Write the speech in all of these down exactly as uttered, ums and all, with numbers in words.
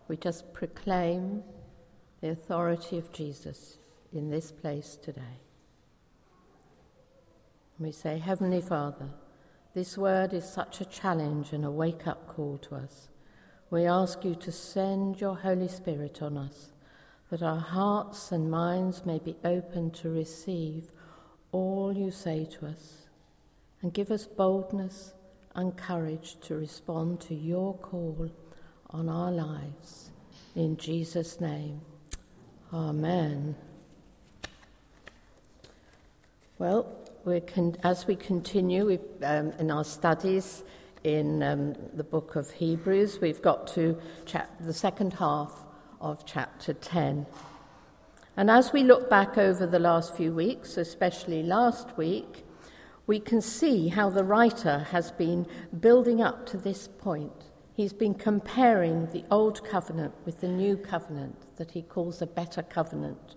we just proclaim the authority of Jesus in this place today. We say, Heavenly Father, this word is such a challenge and a wake-up call to us. We ask you to send your Holy Spirit on us, that our hearts and minds may be open to receive all you say to us, and give us boldness and courage to respond to your call on our lives. In Jesus' name, amen. Well, we can, as we continue with, um, in our studies in um, the book of Hebrews, we've got to chap- the second half of chapter ten. And as we look back over the last few weeks, especially last week, we can see how the writer has been building up to this point. He's been comparing the old covenant with the new covenant that he calls a better covenant,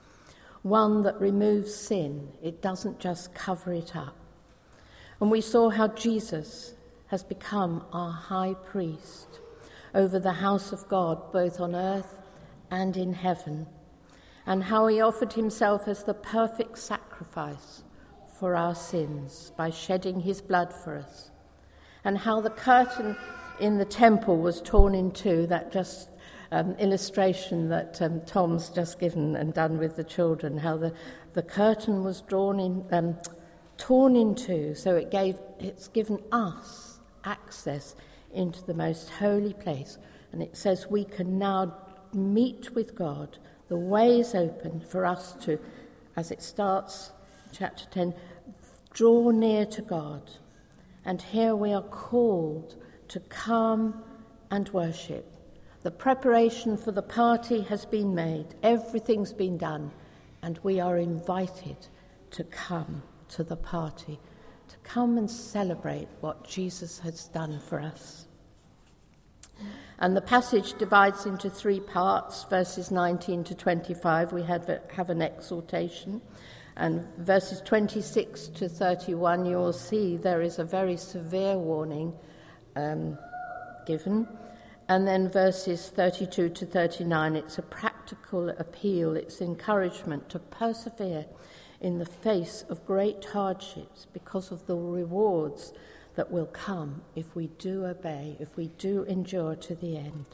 one that removes sin. It doesn't just cover it up. And we saw how Jesus has become our high priest over the house of God, both on earth and in heaven, and how he offered himself as the perfect sacrifice for our sins by shedding his blood for us, and how the curtain in the temple was torn in two, that just um, illustration that um, Tom's just given and done with the children, how the, the curtain was drawn in, um, torn in two, so it gave it's given us access into the most holy place. And it says we can now meet with God. The way is open for us to, as it starts, chapter ten, draw near to God. And here we are called to come and worship. The preparation for the party has been made. Everything's been done. And we are invited to come to the party, to come and celebrate what Jesus has done for us. And the passage divides into three parts. Verses nineteen to twenty-five, we have, have an exhortation. And verses twenty-six to thirty-one, you will see there is a very severe warning um, given. And then verses thirty-two to thirty-nine, it's a practical appeal. It's encouragement to persevere in the face of great hardships because of the rewards that will come if we do obey, if we do endure to the end.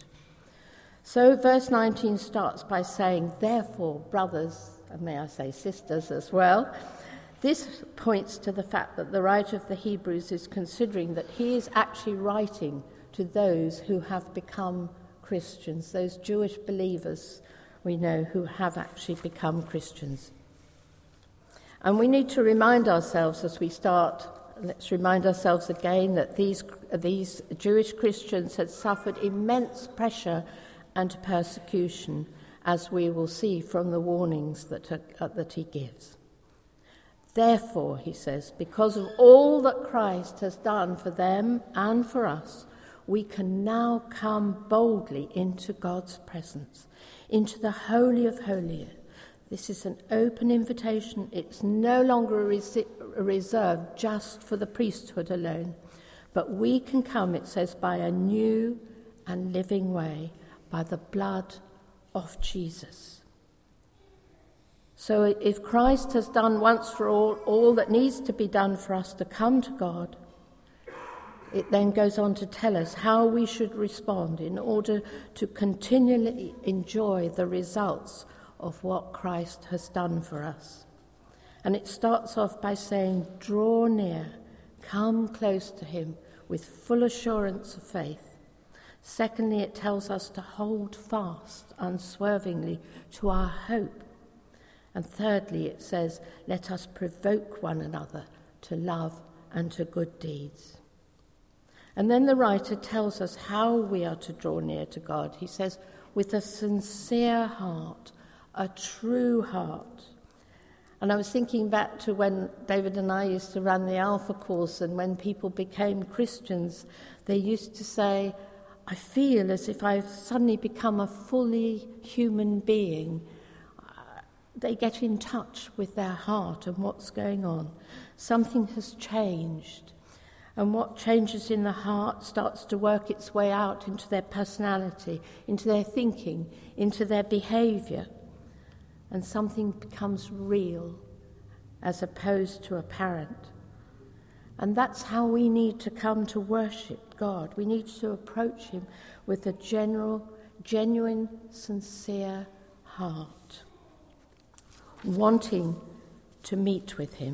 So verse nineteen starts by saying, therefore, brothers, and may I say sisters as well, this points to the fact that the writer of the Hebrews is considering that he is actually writing to those who have become Christians, those Jewish believers we know who have actually become Christians. And we need to remind ourselves as we start, let's remind ourselves again that these, these Jewish Christians had suffered immense pressure and persecution, as we will see from the warnings that, uh, that he gives. Therefore, he says, because of all that Christ has done for them and for us, we can now come boldly into God's presence, into the Holy of Holies. This is an open invitation. It's no longer a, res- a reserve just for the priesthood alone, but we can come, it says, by a new and living way, by the blood of Jesus. So if Christ has done once for all all that needs to be done for us to come to God, it then goes on to tell us how we should respond in order to continually enjoy the results of what Christ has done for us. And it starts off by saying, draw near, come close to him with full assurance of faith. Secondly, it tells us to hold fast unswervingly to our hope. And thirdly, it says, let us provoke one another to love and to good deeds. And then the writer tells us how we are to draw near to God. He says, with a sincere heart, a true heart. And I was thinking back to when David and I used to run the Alpha course, and when people became Christians, they used to say, I feel as if I've suddenly become a fully human being. They get in touch with their heart and what's going on. Something has changed. And what changes in the heart starts to work its way out into their personality, into their thinking, into their behaviour. And something becomes real as opposed to apparent. And that's how we need to come to worship God. We need to approach him with a general, genuine, sincere heart, wanting to meet with him.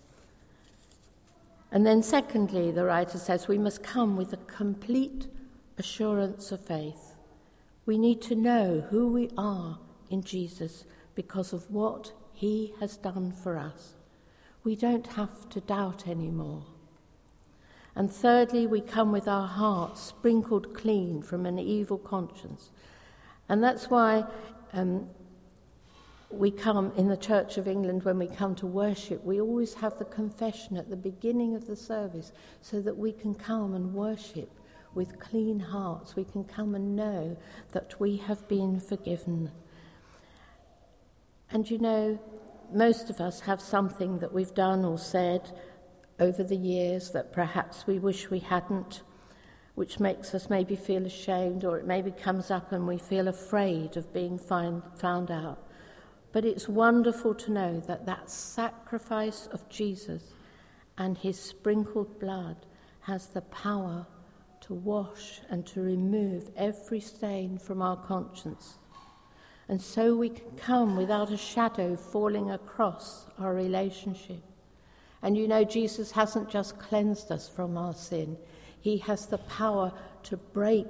And then secondly, the writer says, we must come with a complete assurance of faith. We need to know who we are in Jesus because of what he has done for us. We don't have to doubt anymore. And thirdly, we come with our hearts sprinkled clean from an evil conscience. And that's why um, we come in the Church of England, when we come to worship, we always have the confession at the beginning of the service so that we can come and worship with clean hearts. We can come and know that we have been forgiven. And you know, most of us have something that we've done or said over the years that perhaps we wish we hadn't, which makes us maybe feel ashamed, or it maybe comes up and we feel afraid of being find, found out. But it's wonderful to know that that sacrifice of Jesus and his sprinkled blood has the power to wash and to remove every stain from our conscience. And so we can come without a shadow falling across our relationship. And you know, Jesus hasn't just cleansed us from our sin. He has the power to break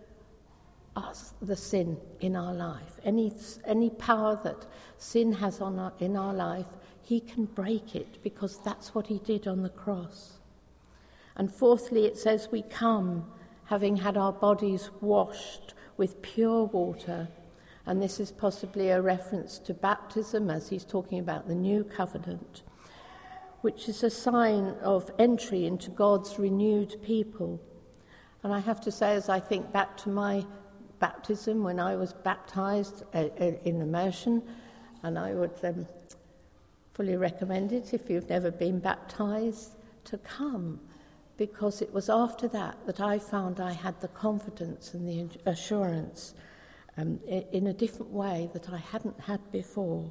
us, the sin in our life. Any any power that sin has on our, in our life, he can break it because that's what he did on the cross. And fourthly, it says we come having had our bodies washed with pure water. And this is possibly a reference to baptism, as he's talking about the new covenant, which is a sign of entry into God's renewed people. And I have to say, as I think back to my baptism, when I was baptized uh, in immersion, and I would um, fully recommend it if you've never been baptized to come, because it was after that that I found I had the confidence and the assurance um, in a different way that I hadn't had before.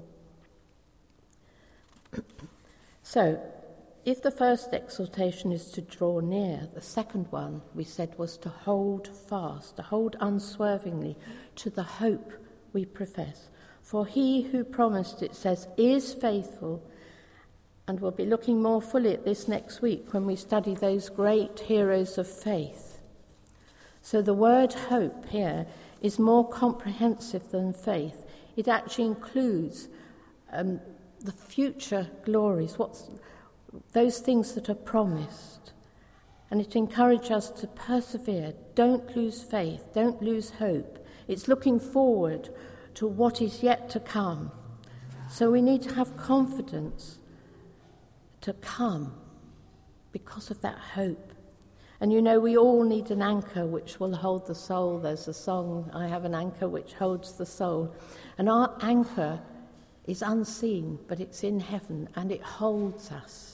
So, if the first exhortation is to draw near, the second one, we said, was to hold fast, to hold unswervingly to the hope we profess. For he who promised, it says, is faithful. And we'll be looking more fully at this next week when we study those great heroes of faith. So the word hope here is more comprehensive than faith. It actually includes um, the future glories, what's those things that are promised. And it encourages us to persevere. Don't lose faith. Don't lose hope. It's looking forward to what is yet to come. So we need to have confidence to come because of that hope. And you know, we all need an anchor which will hold the soul. There's a song, I have an anchor which holds the soul. And our anchor is unseen, but it's in heaven, and it holds us.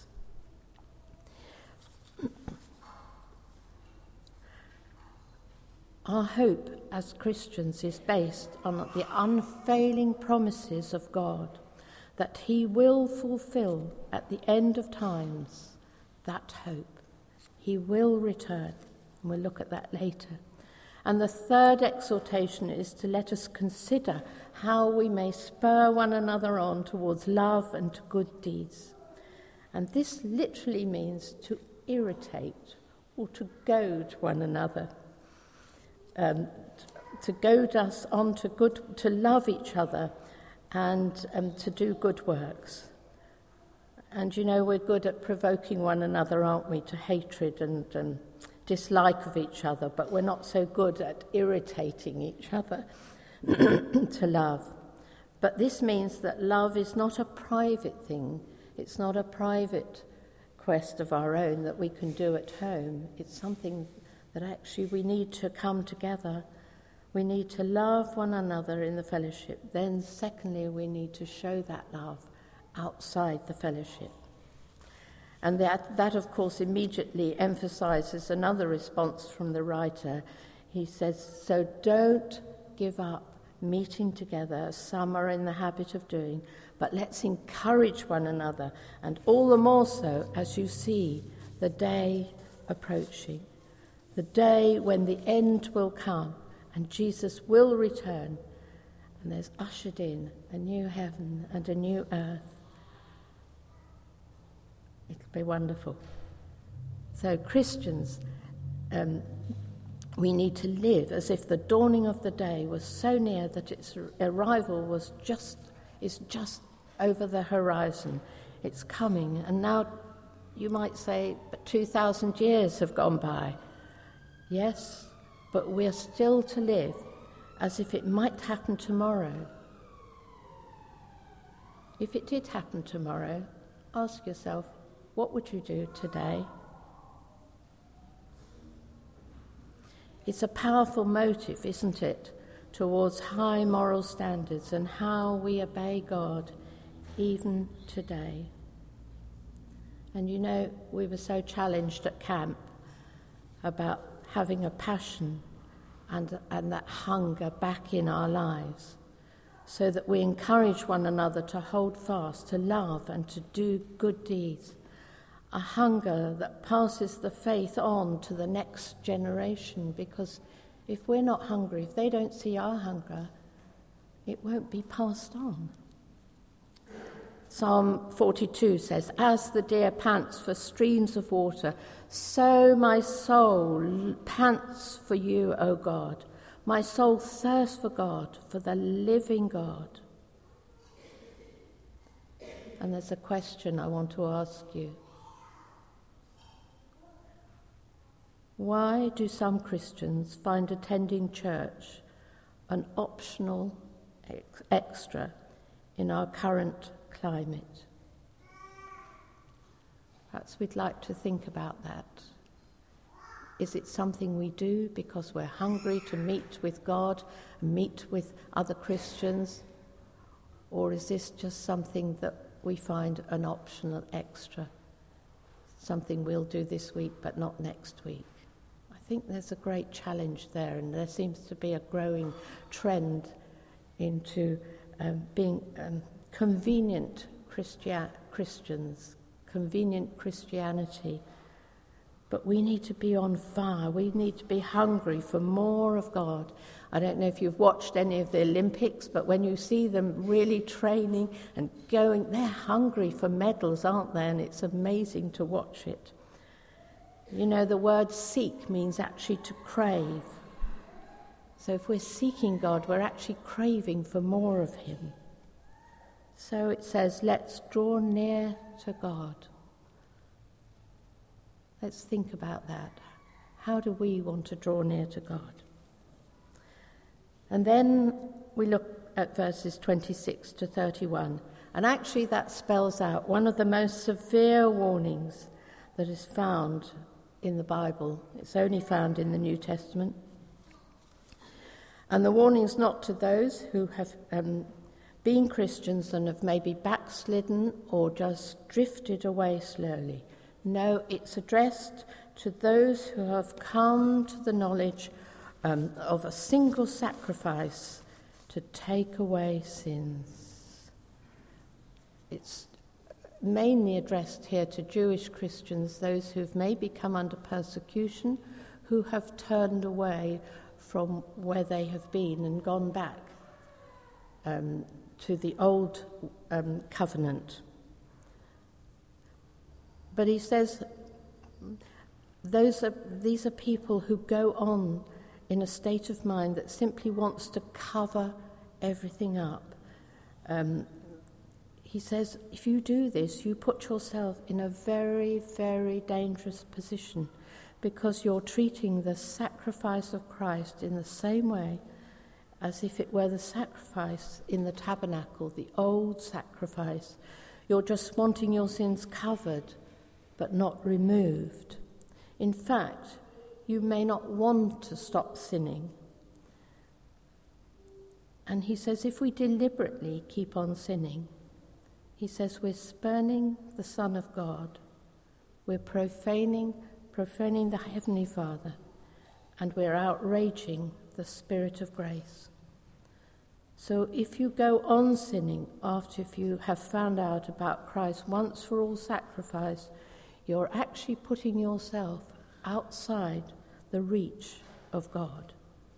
Our hope as Christians is based on the unfailing promises of God that he will fulfill at the end of times that hope. He will return, and we'll look at that later. And the third exhortation is to let us consider how we may spur one another on towards love and to good deeds. And this literally means to irritate or to goad one another. Um, to goad us on to good, to love each other and um, to do good works. And you know, we're good at provoking one another, aren't we, to hatred and um, dislike of each other, but we're not so good at irritating each other to love. But this means that love is not a private thing. It's not a private quest of our own that we can do at home. It's something that actually we need to come together. We need to love one another in the fellowship. Then secondly, we need to show that love outside the fellowship. And that, that, of course, immediately emphasizes another response from the writer. He says, so don't give up meeting together, as some are in the habit of doing, but let's encourage one another, and all the more so as you see the day approaching, the day when the end will come and Jesus will return, and there's ushered in a new heaven and a new earth. It'll be wonderful. So Christians, um, we need to live as if the dawning of the day was so near that its arrival was just is just over the horizon. It's coming, and now you might say, but two thousand years have gone by. Yes, but we're still to live as if it might happen tomorrow. If it did happen tomorrow, ask yourself, what would you do today? It's a powerful motive, isn't it, towards high moral standards and how we obey God even today. And you know, we were so challenged at camp about having a passion and, and that hunger back in our lives, so that we encourage one another to hold fast, to love and to do good deeds. A hunger that passes the faith on to the next generation, because if we're not hungry, if they don't see our hunger, it won't be passed on. Psalm forty-two says, as the deer pants for streams of water, so my soul pants for you, O God. My soul thirsts for God, for the living God. And there's a question I want to ask you. Why do some Christians find attending church an optional ex- extra in our current climate? Perhaps we'd like to think about that. Is it something we do because we're hungry to meet with God, and meet with other Christians? Or is this just something that we find an optional extra? Something we'll do this week but not next week? I think there's a great challenge there, and there seems to be a growing trend into um, being um, convenient Christian- Christians, convenient Christianity. But we need to be on fire. We need to be hungry for more of God. I don't know if you've watched any of the Olympics, but when you see them really training and going, they're hungry for medals, aren't they? And it's amazing to watch it. You know, the word seek means actually to crave. So if we're seeking God, we're actually craving for more of him. So it says, let's draw near to God. Let's think about that. How do we want to draw near to God? And then we look at verses twenty-six to thirty-one. And actually that spells out one of the most severe warnings that is found in the Bible. It's only found in the New Testament. And the warning's not to those who have um, been Christians and have maybe backslidden or just drifted away slowly. No, it's addressed to those who have come to the knowledge um, of a single sacrifice to take away sins. It's mainly addressed here to Jewish Christians, those who've maybe come under persecution, who have turned away from where they have been and gone back um, to the old um, covenant. But he says those are, these are people who go on in a state of mind that simply wants to cover everything up. Um, he says, if you do this, you put yourself in a very, very dangerous position, because you're treating the sacrifice of Christ in the same way as if it were the sacrifice in the tabernacle, the old sacrifice. You're just wanting your sins covered, but not removed. In fact, you may not want to stop sinning. And he says, if we deliberately keep on sinning, he says we're spurning the Son of God. we're profaning, profaning the Heavenly Father, and we're outraging the Spirit of grace. So if you go on sinning after you have found out about Christ's once for all sacrifice, you're actually putting yourself outside the reach of God.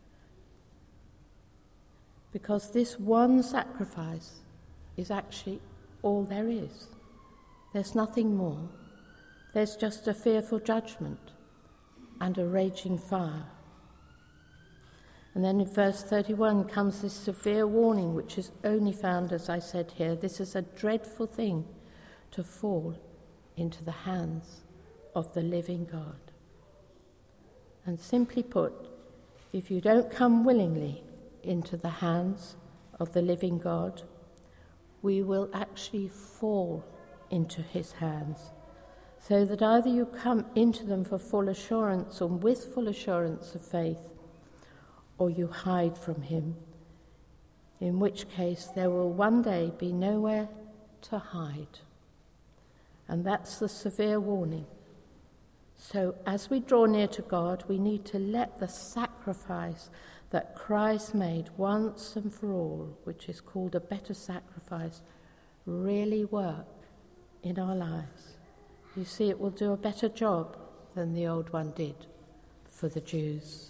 Because this one sacrifice is actually all there is. There's nothing more. There's just a fearful judgment and a raging fire. And then in verse thirty-one comes this severe warning, which is only found, as I said here, this is a dreadful thing to fall into the hands of the living God. And simply put, if you don't come willingly into the hands of the living God, we will actually fall into his hands, so that either you come into them for full assurance or with full assurance of faith, or you hide from him, in which case there will one day be nowhere to hide. And that's the severe warning. So as we draw near to God, we need to let the sacrifice that Christ made once and for all, which is called a better sacrifice, really work in our lives. You see, it will do a better job than the old one did for the Jews.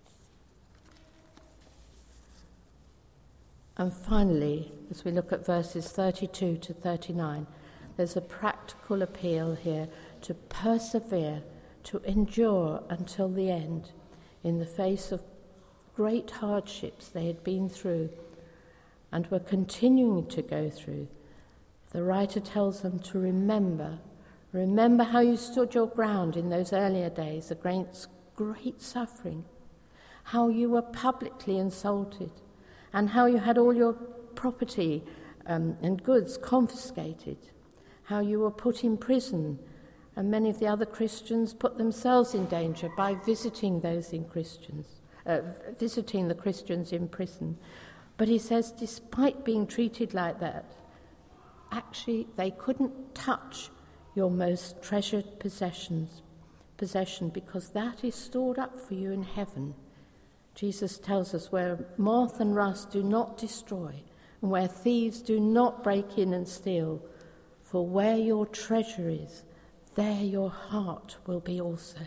And finally, as we look at verses thirty-two to thirty-nine, there's a practical appeal here to persevere, to endure until the end in the face of great hardships they had been through and were continuing to go through. The writer tells them to remember, remember how you stood your ground in those earlier days against great suffering, how you were publicly insulted, and how you had all your property um, and goods confiscated, how you were put in prison, and many of the other Christians put themselves in danger by visiting those in Christians, uh, visiting the Christians in prison. But he says, despite being treated like that, actually they couldn't touch your most treasured possessions, possession, because that is stored up for you in heaven. Jesus tells us where moth and rust do not destroy, and where thieves do not break in and steal, for where your treasure is, there your heart will be also.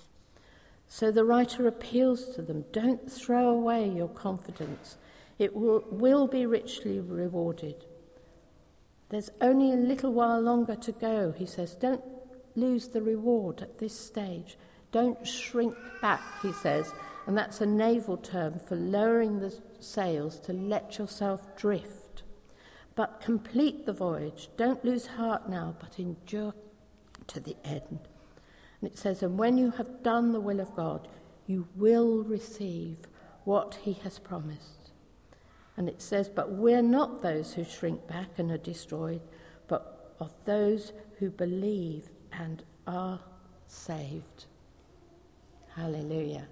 So the writer appeals to them, don't throw away your confidence. It will, will be richly rewarded. There's only a little while longer to go, he says. Don't lose the reward at this stage. Don't shrink back, he says. And that's a naval term for lowering the sails to let yourself drift. But complete the voyage. Don't lose heart now, but endure to the end. And it says, and when you have done the will of God, you will receive what he has promised. And it says, but we're not those who shrink back and are destroyed, but of those who believe and are saved. Hallelujah.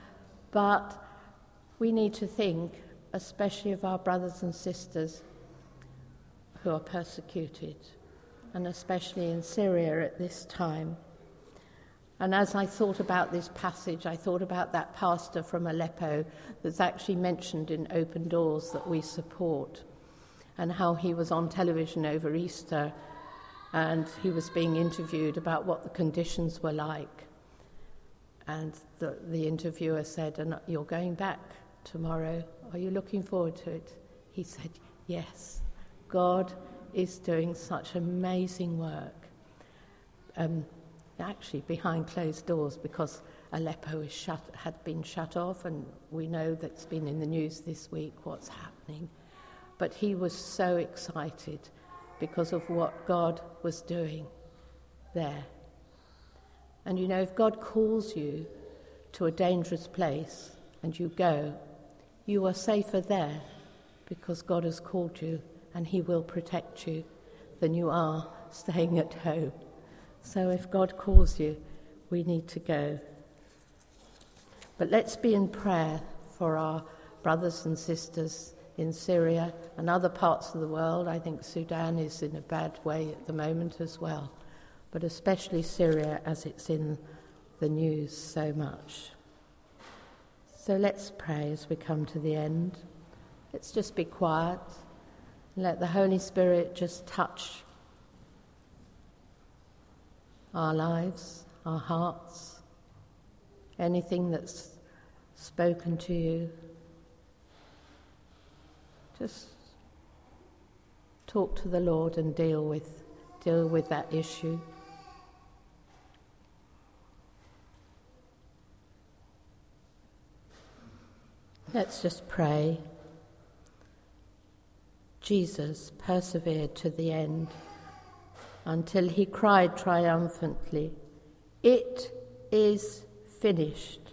But we need to think, especially of our brothers and sisters who are persecuted, and especially in Syria at this time. And as I thought about this passage, I thought about that pastor from Aleppo that's actually mentioned in Open Doors that we support, and how he was on television over Easter, and he was being interviewed about what the conditions were like. And the, the interviewer said, and you're going back tomorrow, are you looking forward to it? He said, yes, God is doing such amazing work. Um, actually behind closed doors, because Aleppo is shut, had been shut off, and we know that's been in the news this week what's happening. But he was so excited because of what God was doing there. And you know, if God calls you to a dangerous place and you go, you are safer there because God has called you and he will protect you than you are staying at home. So if God calls you, we need to go. But let's be in prayer for our brothers and sisters in Syria and other parts of the world. I think Sudan is in a bad way at the moment as well. but especially Syria as it's in the news so much. So let's pray as we come to the end. Let's just be quiet and let the Holy Spirit just touch our lives, our hearts, anything that's spoken to you. Just talk to the Lord and deal with deal with that issue. Let's just pray. Jesus persevered to the end until he cried triumphantly, "It is finished."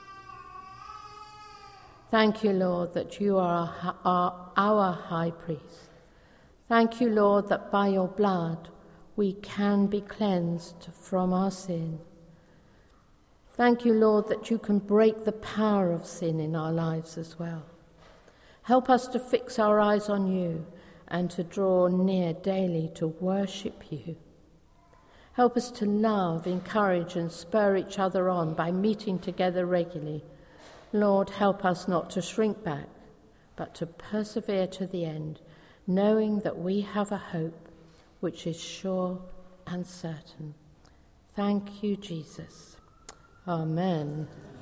Thank you, Lord, that you are our, our high priest. Thank you, Lord, that by your blood we can be cleansed from our sin. Thank you, Lord, that you can break the power of sin in our lives as well. Help us to fix our eyes on you and to draw near daily to worship you. Help us to love, encourage and spur each other on by meeting together regularly. Lord, help us not to shrink back, but to persevere to the end, knowing that we have a hope which is sure and certain. Thank you, Jesus. Amen.